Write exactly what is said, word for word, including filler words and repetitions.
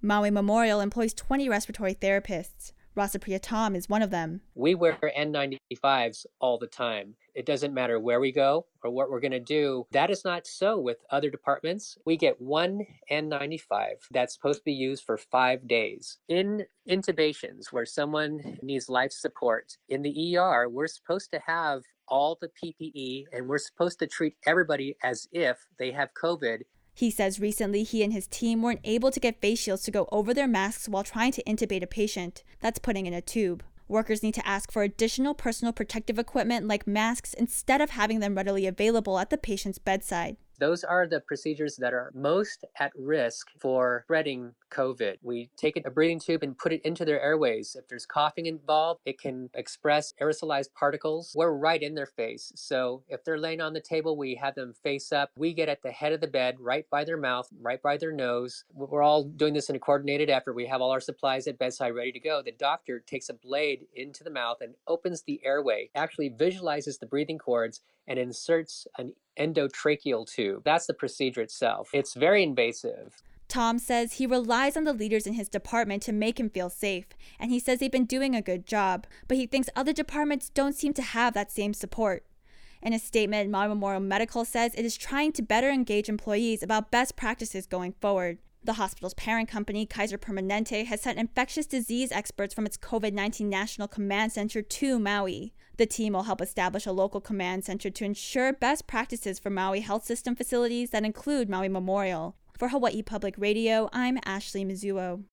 Maui Memorial employs twenty respiratory therapists. Rasapriya Tom is one of them. We wear N ninety-fives all the time. It doesn't matter where we go or what we're going to do. That is not so with other departments. We get one N ninety-five that's supposed to be used for five days. In intubations where someone needs life support, in the E R, we're supposed to have all the P P E and we're supposed to treat everybody as if they have COVID. He says recently he and his team weren't able to get face shields to go over their masks while trying to intubate a patient. That's putting in a tube. Workers need to ask for additional personal protective equipment like masks instead of having them readily available at the patient's bedside. Those are the procedures that are most at risk for spreading COVID. We take a breathing tube and put it into their airways. If there's coughing involved, it can express aerosolized particles. We're right in their face. So if they're laying on the table, we have them face up. We get at the head of the bed, right by their mouth, right by their nose. We're all doing this in a coordinated effort. We have all our supplies at bedside ready to go. The doctor takes a blade into the mouth and opens the airway, actually visualizes the breathing cords, and inserts an endotracheal tube. That's the procedure itself. It's very invasive. Tom says he relies on the leaders in his department to make him feel safe, and he says they've been doing a good job, but he thinks other departments don't seem to have that same support. In a statement, Maui Memorial Medical says it is trying to better engage employees about best practices going forward. The hospital's parent company, Kaiser Permanente, has sent infectious disease experts from its COVID nineteen National Command Center to Maui. The team will help establish a local command center to ensure best practices for Maui health system facilities that include Maui Memorial. For Hawaii Public Radio, I'm Ashley Mizuo.